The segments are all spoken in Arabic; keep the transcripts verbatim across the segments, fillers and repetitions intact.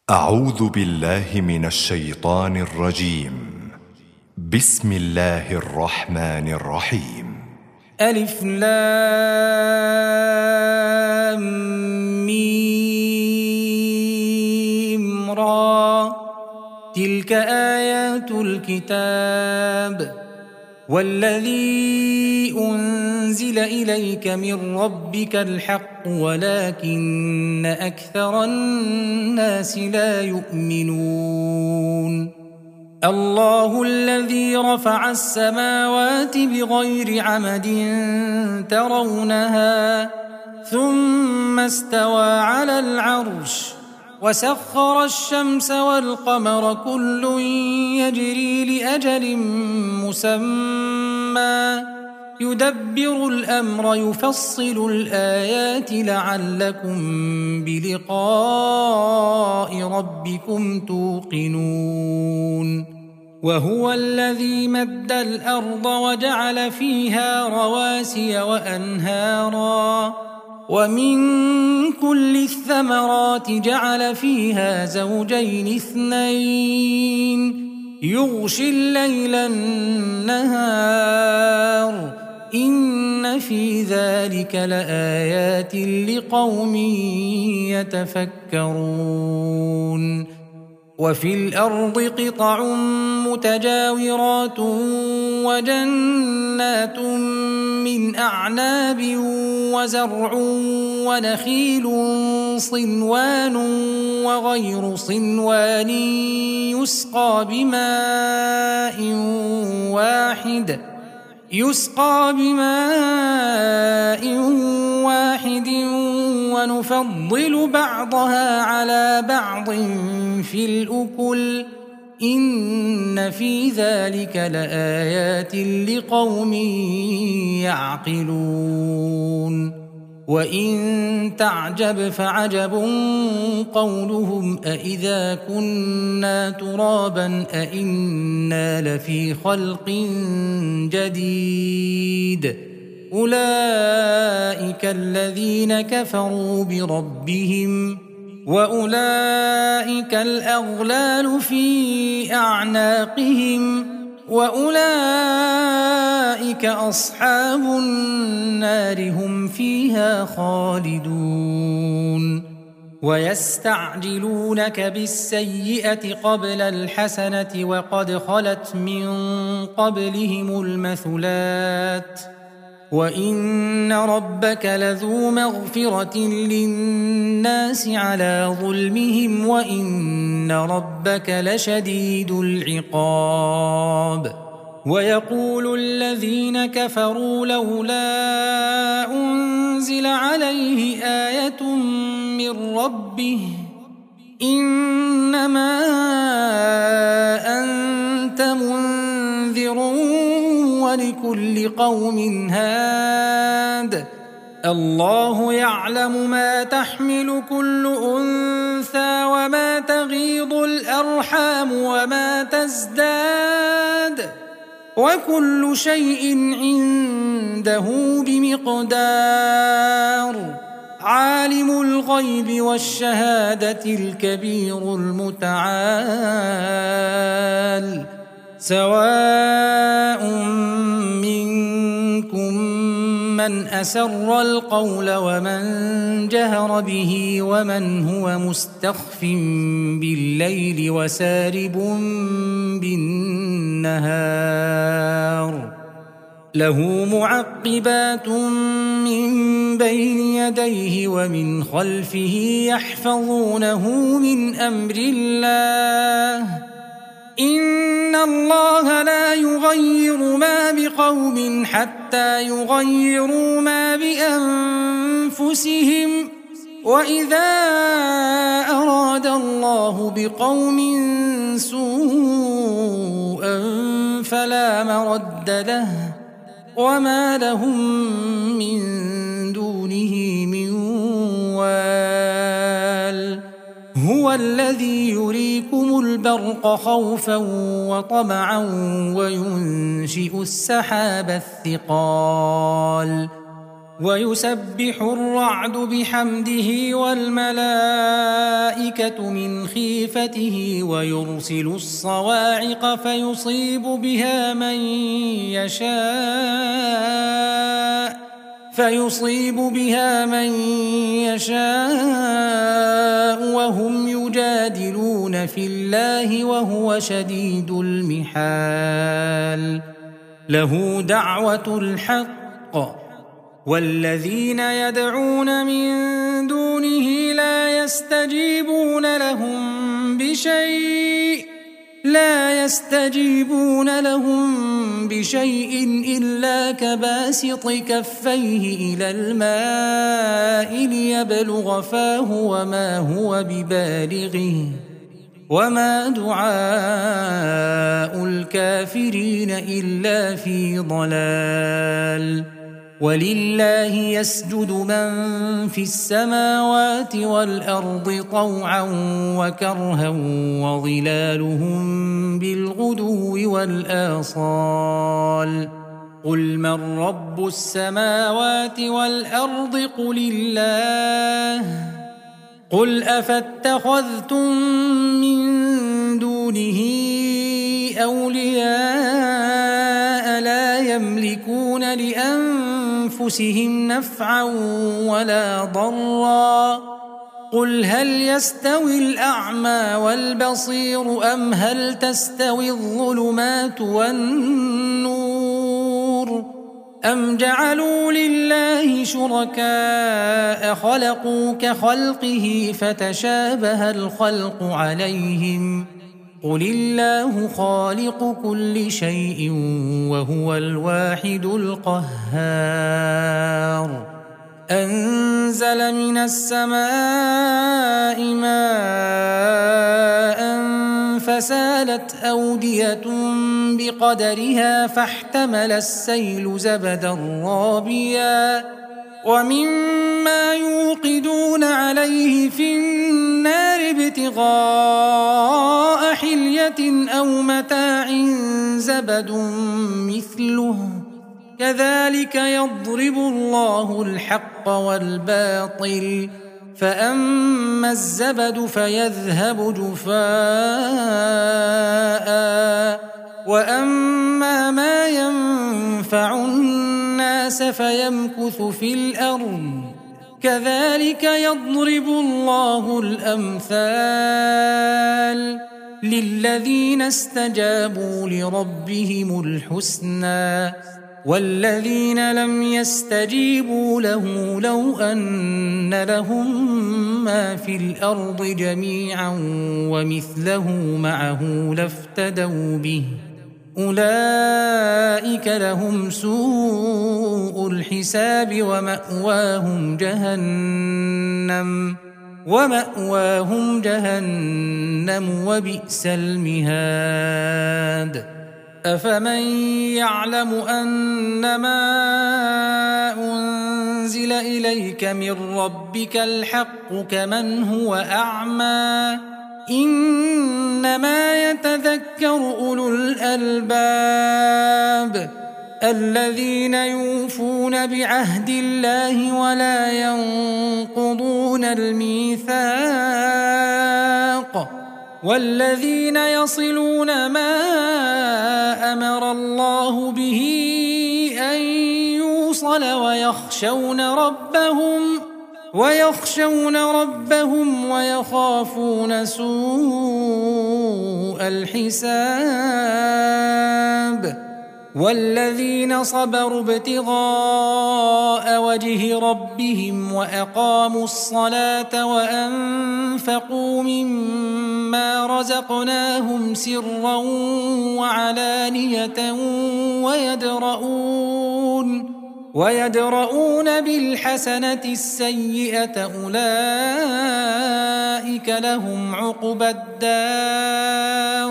أعوذ بالله من الشيطان الرجيم. بسم الله الرحمن الرحيم. ألف لام ميم را. تلك آيات الكتاب والذي أنزل إليك من ربك الحق ولكن أكثر الناس لا يؤمنون. الله الذي رفع السماوات بغير عمد ترونها ثم استوى على العرش وسخر الشمس والقمر كل يجري لأجل مسمى يدبر الأمر يفصل الآيات لعلكم بلقاء ربكم توقنون. وهو الذي مد الأرض وجعل فيها رواسي وأنهارا ومن كل الثمرات جعل فيها زوجين اثنين يغشي الليل النهار إن في ذلك لآيات لقوم يتفكرون. وفي الأرض قطع متجاورات وجنات من أعناب وزرع ونخيل صنوان وغير صنوان يسقى بماء واحد يسقى بماء واحد ونفضل بعضها على بعض في الأكل إن في ذلك لآيات لقوم يعقلون. وإن تعجب فعجب قولهم أإذا كنا ترابا أإنا لفي خلق جديد أولئك الذين كفروا بربهم وأولئك الأغلال في أعناقهم وأولئك أصحاب النار هم فيها خالدون. ويستعجلونك بالسيئة قبل الحسنة وقد خلت من قبلهم المثلات وإن ربك لذو مغفرة للناس على ظلمهم وإن ربك لشديد العقاب. ويقول الذين كفروا لولا أنزل عليه آية من ربه إنما أنت منذر ولكل قوم هاد الله يعلم ما تحمل كل أنثى وما تغيض الأرحام وما تزداد وكل شيء عنده بمقدار. عالم الغيب والشهادة الكبير المتعال سواء منكم من أسر القول ومن جهر به ومن هو مستخف بالليل وسارب بالنهار له معقبات من بين يديه ومن خلفه يحفظونه من أمر الله إن الله لا يغير ما بقوم حتى يغيروا ما بأنفسهم وإذا أراد الله بقوم سوءا فلا مرد له وما لهم من دونه من وال. هو الذي يريكم البرق خوفا وطمعا وينشئ السحاب الثقال ويسبح الرعد بحمده والملائكة من خيفته ويرسل الصواعق فيصيب بها من يشاء فيصيب بها من يشاء وهم يجادلون في الله وهو شديد المحال. له دعوة الحق والذين يدعون من دونه لا يستجيبون لهم بشيء لا يستجيبون لهم بشيء إلا كباسط كفيه إلى الماء ليبلغ فاه وما هو ببالغه وما دعاء الكافرين إلا في ضلال. ولله يسجد من في السماوات والأرض طوعا وكرها وظلالهم بالغدو والآصال. قل من رب السماوات والأرض قل الله قل أفاتخذتم من دونه أولياء لا يملكون لأنفسهم نفعا ولا ضرا. قل هل يستوي الأعمى والبصير أم هل تستوي الظلمات والنور أم جعلوا لله شركاء خلقوا كخلقه فتشابه الخلق عليهم قل الله خالق كل شيء وهو الواحد القهار. أنزل من السماء ماء فسالت أودية بقدرها فاحتمل السيل زبدا رابيا ومما يوقدون عليه في النار ابتغاء حلية أو متاع زبد مثله كذلك يضرب الله الحق والباطل فأما الزبد فيذهب جفاء وأما ما ينفع الناس فيمكث في الأرض كذلك يضرب الله الأمثال. للذين استجابوا لربهم الحسنى والذين لم يستجيبوا له لو أن لهم ما في الأرض جميعا ومثله معه لافتدوا به أولئك لهم سوء الحساب ومأواهم جهنم ومأواهم جهنم وبئس المهاد. أفمن يعلم أنما أنزل إليك من ربك الحق كمن هو أعمى إنما يتذكر أولو الألباب الذين يوفون بعهد الله ولا ينقضون الميثاق والذين يصلون ما أمر الله به أن يوصل ويخشون ربهم ويخشون ربهم ويخافون سوء الحساب. والذين صبروا ابتغاء وجه ربهم وأقاموا الصلاة وأنفقوا مما رزقناهم سرا وعلانية ويدرؤون ويدرؤون بالحسنة السيئة أولئك لهم عقبى الدار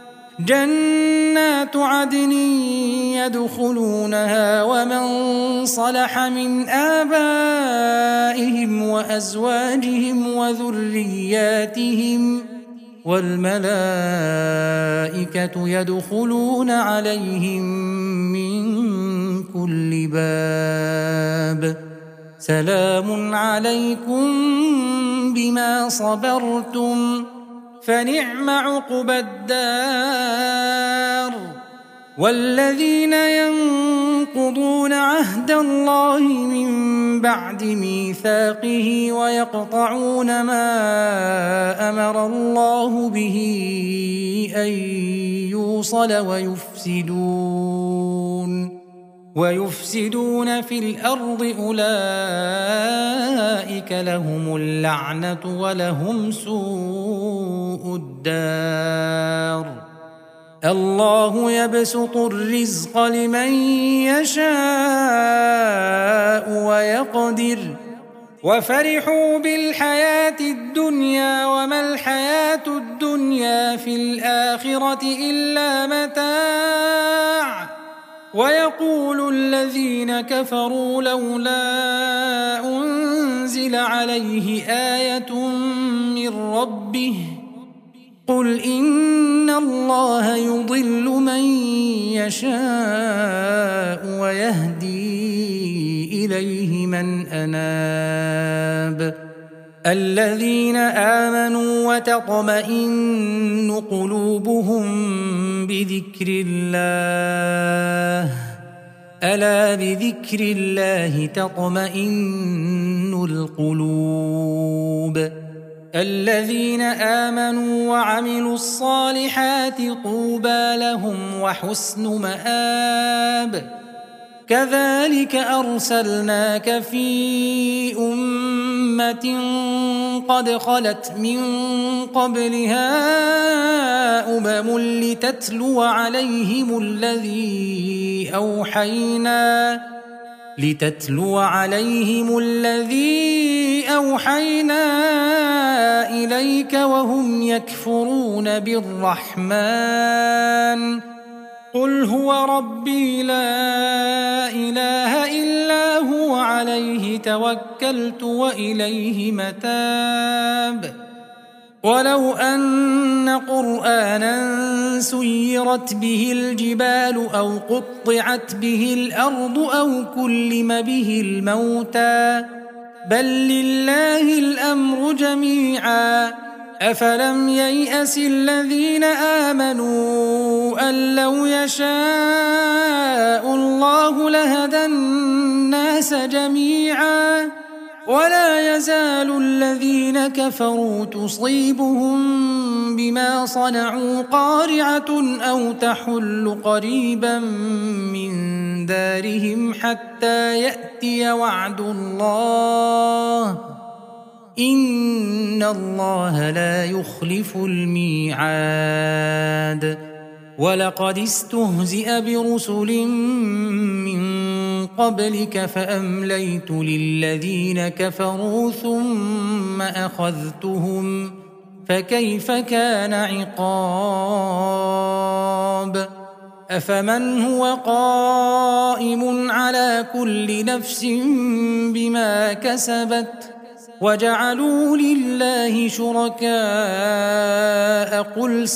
جنات عدن يدخلونها ومن صلح من آبائهم وأزواجهم وذرياتهم والملائكة يدخلون عليهم من كل باب سلام عليكم بما صبرتم فنعم عقبى الدار. والذين ينقضون عهد الله من بعد ميثاقه ويقطعون ما أمر الله به أن يوصل ويفسدون ويفسدون في الأرض أولئك لهم اللعنة ولهم سوء الدار. الله يبسط الرزق لمن يشاء ويقدر وفرحوا بالحياة الدنيا وما الحياة الدنيا في الآخرة إلا متاع. ويقول الذين كفروا لولا أنزل عليه آية من ربه قل إن الله يضل من يشاء ويهدي إليه من أناب. الذين آمنوا وتطمئن قلوبهم بذكر الله ألا بذكر الله تطمئن القلوب. الذين آمنوا وعملوا الصالحات طوبى لهم وحسن مآب. كذلك أرسلناك في أمة قد خلت من قبلها أمم لتتلو عليهم الذي أوحينا لتتلو عليهم الذي أوحينا إليك وهم يكفرون بالرحمن قل هو ربي لا إله إلا هو عليه توكلت وإليه متاب. ولو أن قرآنا سيرت به الجبال أو قطعت به الأرض أو كلم به الموتى بل لله الأمر جميعا أفلم ييأس الذين آمنوا أن لو يشاء الله لهدى الناس جميعا ولا يزال الذين كفروا تصيبهم بما صنعوا قارعة أو تحل قريبا من دارهم حتى يأتي وعد الله إن الله لا يخلف الميعاد. ولقد استهزئ برسل من قبلك فأمليت للذين كفروا ثم أخذتهم فكيف كان عقاب. أفمن هو قائم على كل نفس بما كسبت وجعلوا لله شركاء قل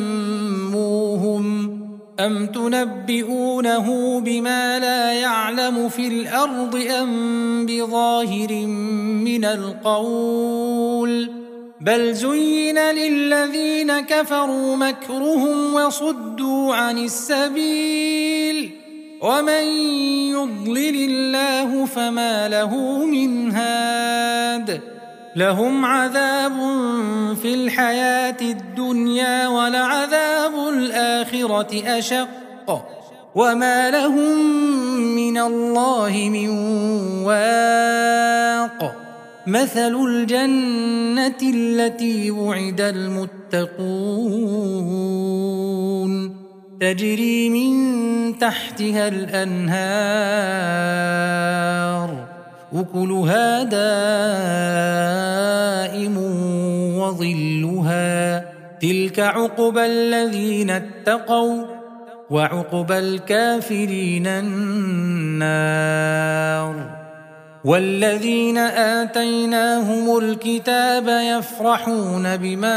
سموهم أم تنبئونه بما لا يعلم في الأرض أم بظاهر من القول بل زين للذين كفروا مكرهم وصدوا عن السبيل ومن يضلل الله فما له من هاد. لهم عذاب في الحياة الدنيا ولعذاب الآخرة أشق وما لهم من الله من واق. مثل الجنة التي وعد المتقون تجري من تحتها الأنهار أكلها دائم وظلها تلك عقبى الذين اتقوا وعقبى الكافرين النار. والذين آتيناهم الكتاب يفرحون بما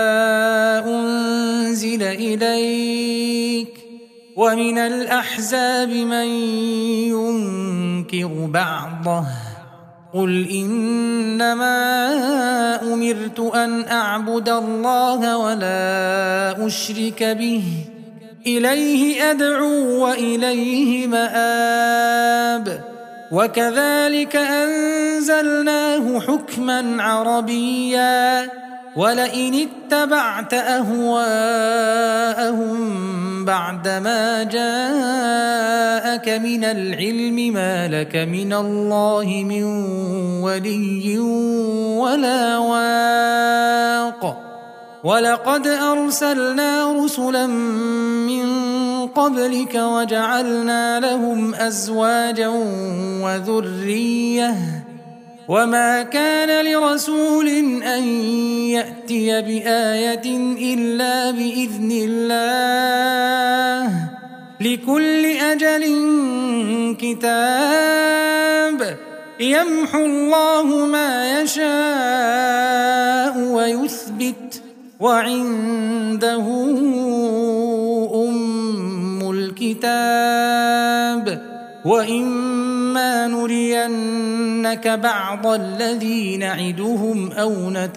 أنزل إليك ومن الأحزاب من ينكر بعضه قل إنما أمرت أن أعبد الله ولا أشرك به إليه أدعو وإليه مآب وكذلك أنزلناه حكما عربيا ولئن اتبعت أهواءهم بعدما جاءك من العلم ما لك من الله من ولي ولا واق ولقد أرسلنا رسلا من قبلك وجعلنا لهم أزواجا وذرية وما كان لرسول أن يأتي بآية إلا بإذن الله لكل أجل كتاب يمحو الله ما يشاء ويثبت وعنده أم الكتاب وإما نرينك بعض الذي نعدهم أو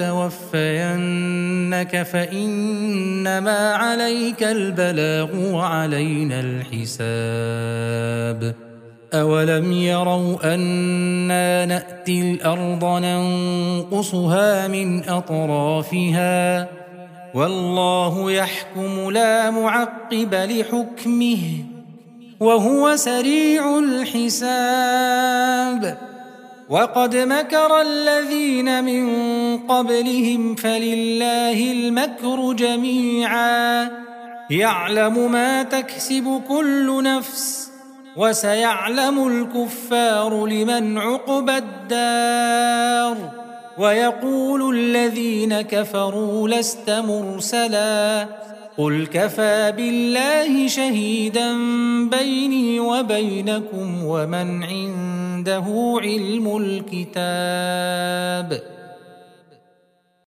نتوفينك فإنما عليك البلاغ وعلينا الحساب أولم يروا أنا نأتي الأرض ننقصها من أطرافها والله يحكم لا معقب لحكمه وهو سريع الحساب وقد مكر الذين من قبلهم فلله المكر جميعا يعلم ما تكسب كل نفس وسيعلم الكفار لمن عقبى الدار ويقول الذين كفروا لست مرسلا قل كفى بالله شهيدا بيني وبينكم ومن عنده علم الكتاب